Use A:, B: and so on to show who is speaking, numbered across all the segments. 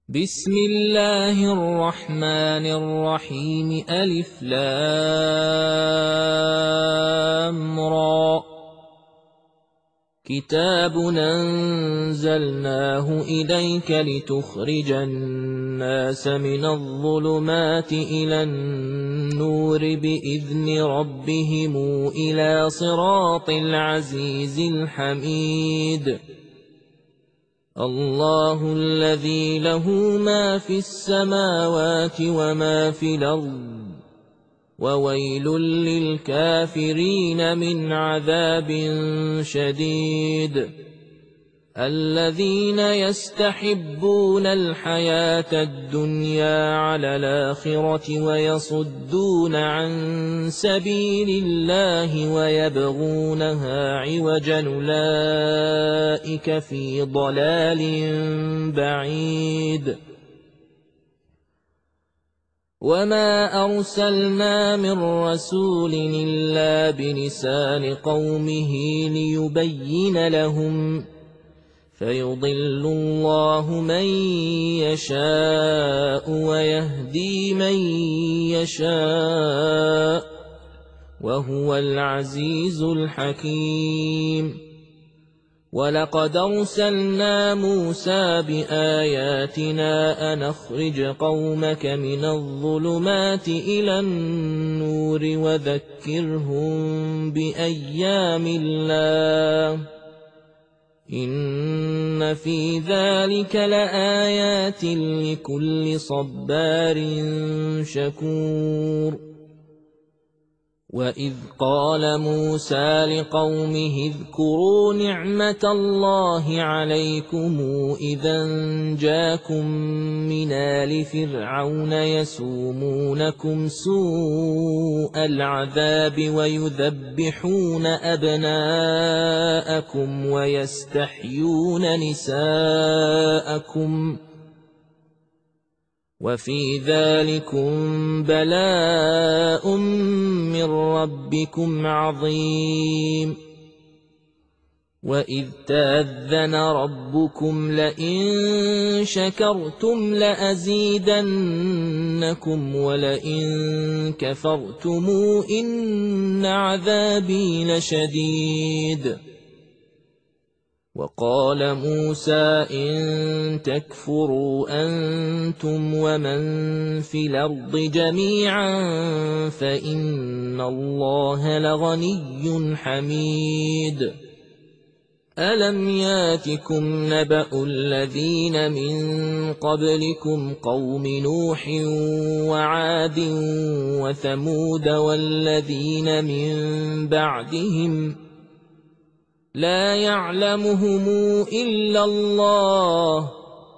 A: بسم الله الرحمن الرحيم ألف لام را كتاب أنزلناه إليك لتخرج الناس من الظلمات إلى النور بإذن ربهم إلى صراط العزيز الحميد الله الذي له ما في السماوات وما في الأرض وويل للكافرين من عذاب شديد الذين يستحبون الحياة الدنيا على الآخرة ويصدون عن سبيل الله ويبغونها عوجا أولئك في ضلال بعيد وما أرسلنا من رسول إلا بلسان قومه ليبين لهم فيضل الله من يشاء ويهدي من يشاء وهو العزيز الحكيم ولقد أرسلنا موسى بآياتنا أن أخرج قومك من الظلمات إلى النور وذكرهم بأيام الله إن في ذلك لآيات لكل صبار شكور وإذ قال موسى لقومه اذكروا نعمة الله عليكم إذا جاءكم من آل فرعون يسومونكم سوء العذاب ويذبحون أبناءكم ويستحيون نساءكم وفي ذلكم بلاء من ربكم عظيم وإذ تأذن ربكم لئن شكرتم لأزيدنكم ولئن كفرتم إن عذابي لشديد وقال موسى إن تكفروا أنتم ومن في الأرض جميعا فإن الله لغني حميد ألم ياتكم نبأ الذين من قبلكم قوم نوح وعاد وثمود والذين من بعدهم لا يعلمهم إلا الله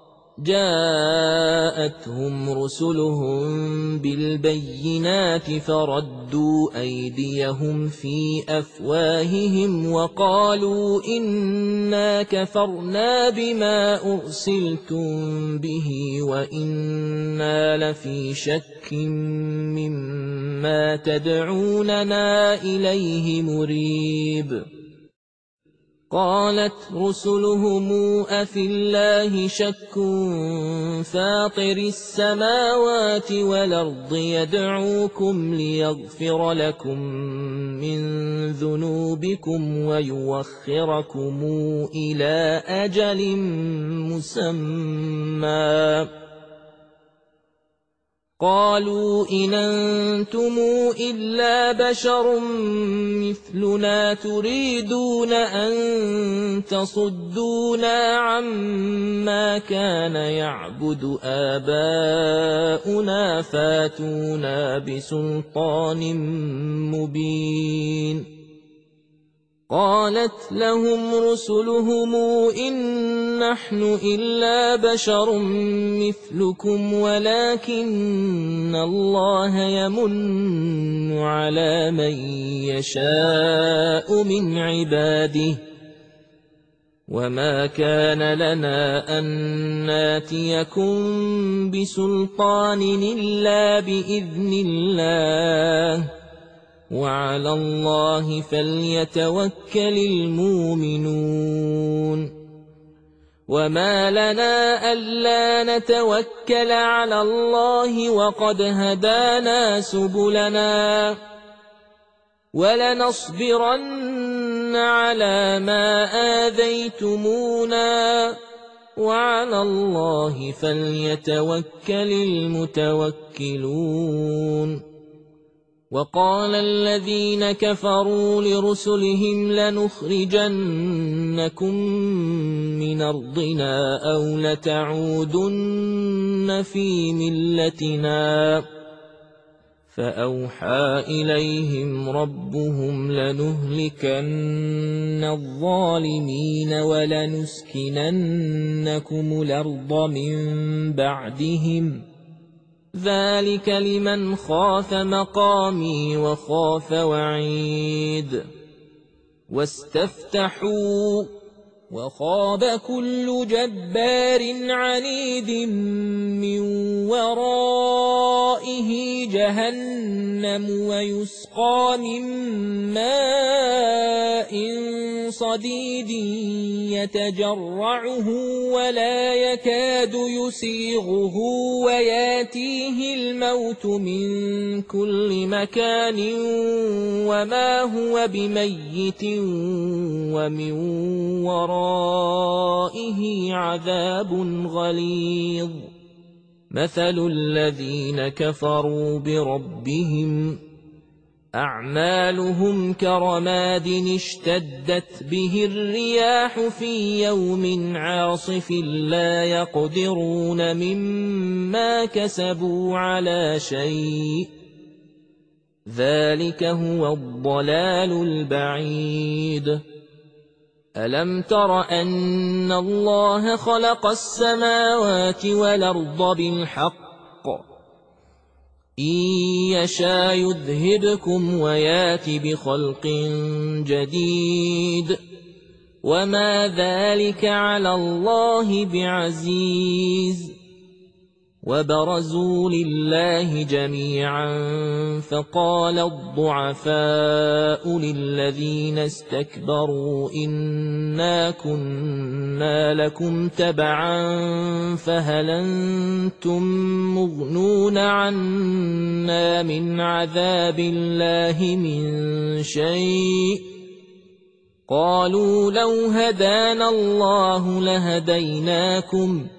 A: جاءتهم رسلهم بالبينات فردوا أيديهم في أفواههم وقالوا إنا كفرنا بما أرسلتم به وإنا لفي شك مما تدعوننا إليه مريب قالت رسلهم أفي الله شك فاطر السماوات والأرض يدعوكم ليغفر لكم من ذنوبكم ويوخركم إلى أجل مسمى قالوا إن أنتم إلا بشر مثلنا تريدون أن تصدونا عما كان يعبد آباؤنا فاتونا بسلطان مبين قالت لهم رسلهم إن نحن إلا بشر مثلكم ولكن الله يمن على من يشاء من عباده وما كان لنا أن ناتيكم بسلطان إلا بإذن الله وعلى الله فليتوكل المؤمنون وما لنا ألا نتوكل على الله وقد هدانا سبلنا ولنصبرن على ما آذيتمونا وعلى الله فليتوكل المتوكلون وقال الذين كفروا لرسلهم لنخرجنكم من أرضنا أو لتعودن في ملتنا فأوحى إليهم ربهم لنهلكن الظالمين ولنسكننكم الأرض من بعدهم ذلك لمن خاف مقامي وخاف وعيد واستفتحوا وخاب كل جبار عنيد من ورائه جهنم ويسقى من ماء صديد يتجرعه ولا يكاد يسيغه وياتيه الموت من كل مكان وما هو بميت ومن ورائه عذاب غليظ مثل الذين كفروا بربهم أعمالهم كرماد اشتدت به الرياح في يوم عاصف لا يقدرون مما كسبوا على شيء ذلك هو الضلال البعيد ألم تر أن الله خلق السماوات والأرض بالحق إن يشاء يذهبكم ويات بخلق جديد وما ذلك على الله بعزيز وبرزوا لله جميعا فقال الضعفاء للذين استكبروا إنا كنا لكم تبعا فهل أنتم مغنون عنا من عذاب الله من شيء قالوا لو هدانا الله لهديناكم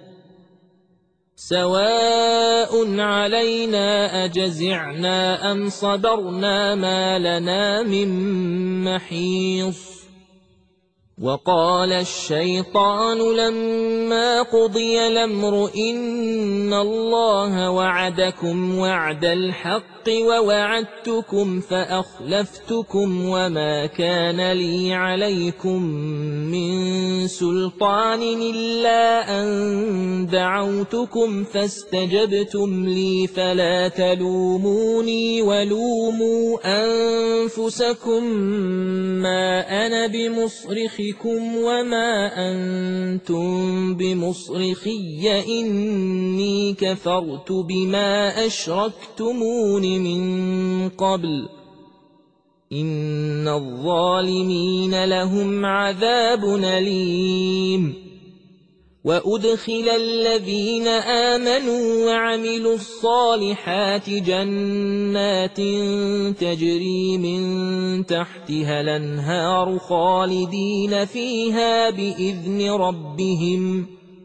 A: سواء علينا أجزعنا أم صبرنا ما لنا من محيص وقال الشيطان لما قضي الأمر إن الله وعدكم وعد الحق ووعدتكم فأخلفتكم وما كان لي عليكم من سلطان إلا أن دعوتكم فاستجبتم لي فلا تلوموني ولوموا أنفسكم ما أنا بمصرخكم وما أنتم بمصرخي إني كفرت بما أشركتمون من قبل إن الظالمين لهم عذاب أليم وأدخل الذين آمنوا وعملوا الصالحات جنات تجري من تحتها الأنهار خالدين فيها بإذن ربهم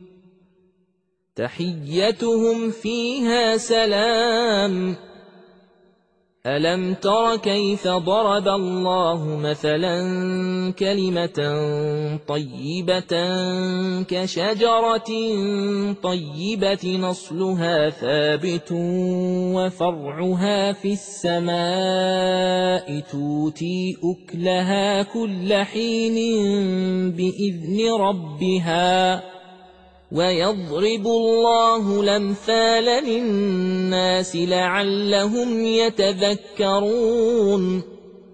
A: تحيتهم فيها سلام ألم تر كيف ضرب الله مثلا كلمة طيبة كشجرة طيبة نصلها ثابت وفرعها في السماء تؤتي أكلها كل حين بإذن ربها ويضرب الله الأمثال للناس لعلهم يتذكرون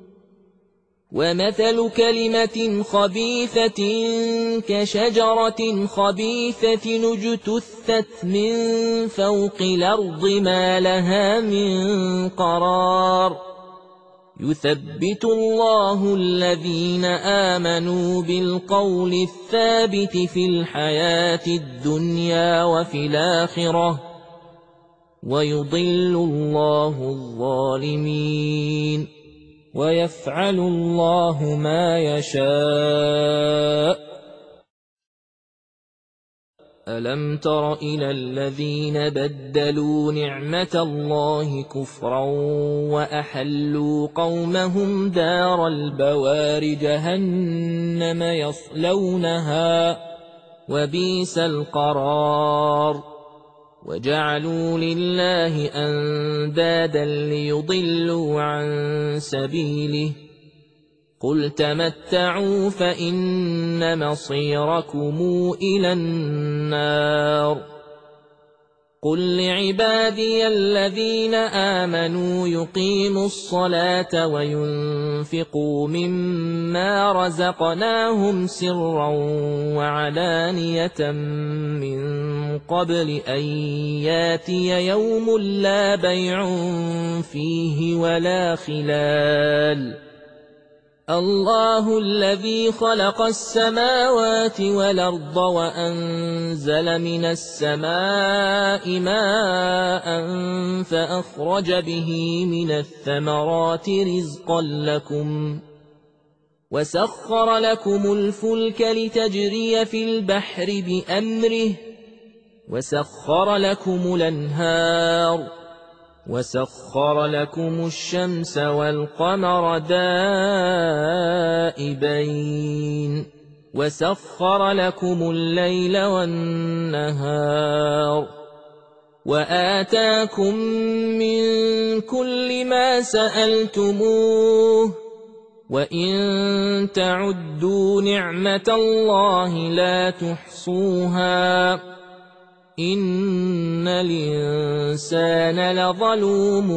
A: ومثل كلمة خبيثة كشجرة خبيثة اجتثت من فوق الأرض ما لها من قرار يثبت الله الذين آمنوا بالقول الثابت في الحياة الدنيا وفي الآخرة ويضل الله الظالمين ويفعل الله ما يشاء. ألم تر إلى الذين بدلوا نعمة الله كفرا وأحلوا قومهم دار البوار جهنم يصلونها وبئس القرار وجعلوا لله أندادا ليضلوا عن سبيله قل تمتعوا فإن مصيركم إلى النار قل لعبادي الذين آمنوا يقيموا الصلاة وينفقوا مما رزقناهم سرا وعلانية من قبل أن ياتي يوم لا بيع فيه ولا خلال الله الذي خلق السماوات والأرض وأنزل من السماء ماء فأخرج به من الثمرات رزقا لكم وسخر لكم الفلك لتجري في البحر بأمره وسخر لكم الأنهار وسخر لكم الشمس والقمر دائبين وسخر لكم الليل والنهار وآتاكم من كل ما سألتموه وإن تعدوا نعمة الله لا تحصوها إن الإنسان لظلوم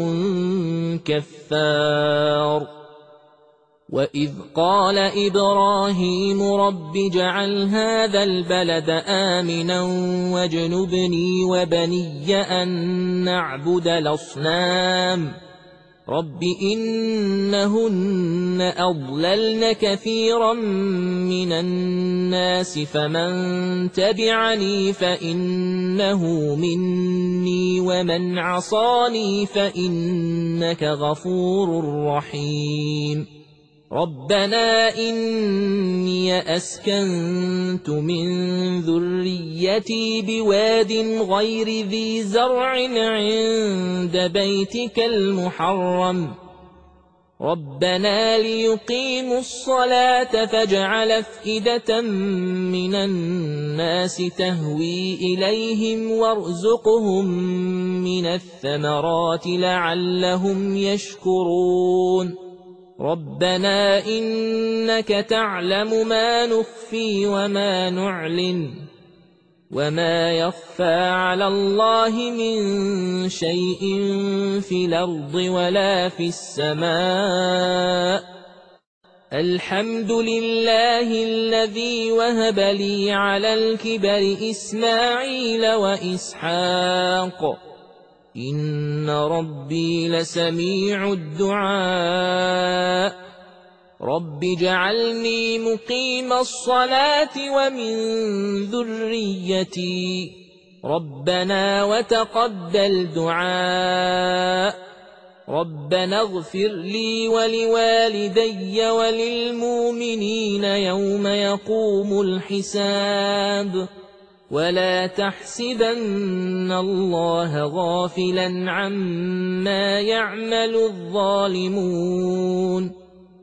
A: كفار وإذ قال إبراهيم رب اجعل هذا البلد آمنا واجنبني وبني أن نعبد الأصنام رب إنهن أضللن كثيرا من الناس فمن تبعني فإنه مني ومن عصاني فإنك غفور رحيم ربنا إني أسكنت من ذريتي بواد غير ذي زرع عند بيتك المحرم ربنا ليقيموا الصلاة فاجعل أفئدة من الناس تهوي إليهم وارزقهم من الثمرات لعلهم يشكرون ربنا إنك تعلم ما نخفي وما نعلن وما يخفى على الله من شيء في الأرض ولا في السماء الحمد لله الذي وهب لي على الكبر إسماعيل وإسحاق إن ربي لسميع الدعاء رب اجعلني مقيم الصلاة ومن ذريتي ربنا وتقبل دعاء ربنا اغفر لي ولوالدي وللمؤمنين يوم يقوم الحساب ولا تحسبن الله غافلا عما يعمل الظالمون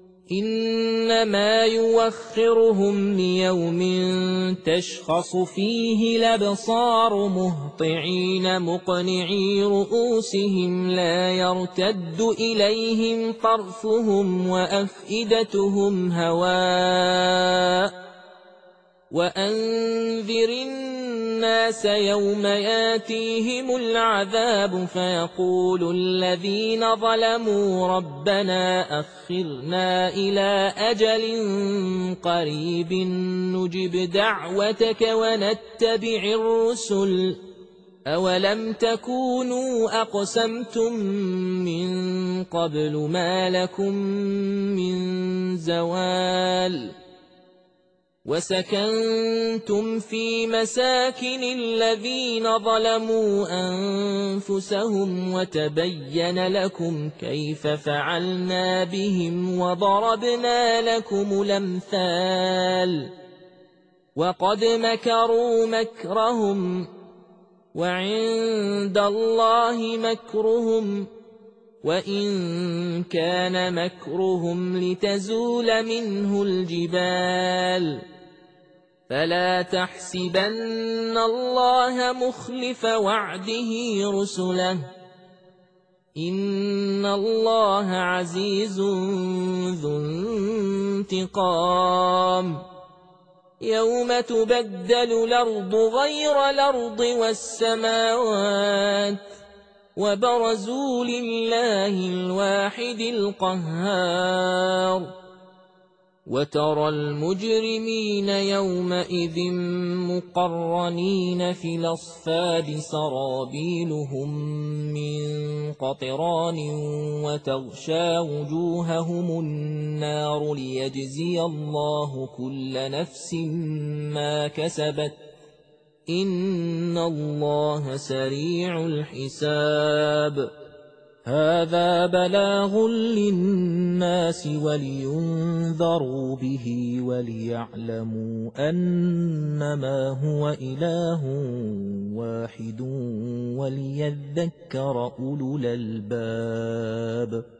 A: إنما يوخرهم ليوم تشخص فيه الأبصار مهطعين مقنعي رؤوسهم لا يرتد إليهم طرفهم وأفئدتهم هواء وأنذر الناس يوم ياتيهم العذاب فيقول الذين ظلموا ربنا أخرنا إلى أجل قريب نجب دعوتك ونتبع الرسل أَوَلَمْ تَكُونُوا أَقْسَمْتُم مِّن قَبْلُ مَا لَكُم مِّن زَوَالٍ وَسَكَنتُمْ فِي مَسَاكِنِ الَّذِينَ ظَلَمُوا أَنفُسَهُمْ وَتَبَيَّنَ لَكُمْ كَيْفَ فَعَلْنَا بِهِمْ وَضَرَبْنَا لَكُمُ الْأَمْثَالَ وَقَدْ مَكَرُوا مَكْرَهُمْ وَعِندَ اللَّهِ مَكْرُهُمْ وَإِن كَانَ مَكْرُهُمْ لِتَزُولَ مِنْهُ الْجِبَالُ فَلَا تَحْسَبَنَّ اللَّهَ مُخْلِفَ وَعْدِهِ رُسُلَهُ إِنَّ اللَّهَ عَزِيزٌ ذُو انتِقَامٍ يَوْمَ تُبَدَّلُ الْأَرْضُ غَيْرَ الْأَرْضِ وَالسَّمَاوَاتُ وَبَرَزُوا لِلَّهِ الْوَاحِدِ الْقَهَّارِ وَتَرَى الْمُجْرِمِينَ يَوْمَئِذٍ مُقَرَّنِينَ فِي الْأَصْفَادِ سَرَابِيلُهُم مِّن قَطِرَانٍ وَتَغْشَىٰ وُجُوهَهُمُ النَّارُ لِيَجْزِيَ اللَّهُ كُلَّ نَفْسٍ مَّا كَسَبَتْ إِنَّ اللَّهَ سَرِيعُ الْحِسَابِ هَٰذَا بَلَاغٌ لِّلنَّاسِ وَلِيُنذَرُوا بِهِ وَلِيَعْلَمُوا أَنَّمَا هُوَ إِلَٰهٌ وَاحِدٌ وَلِيَذَّكَّرَ أُولُو الْأَلْبَابِ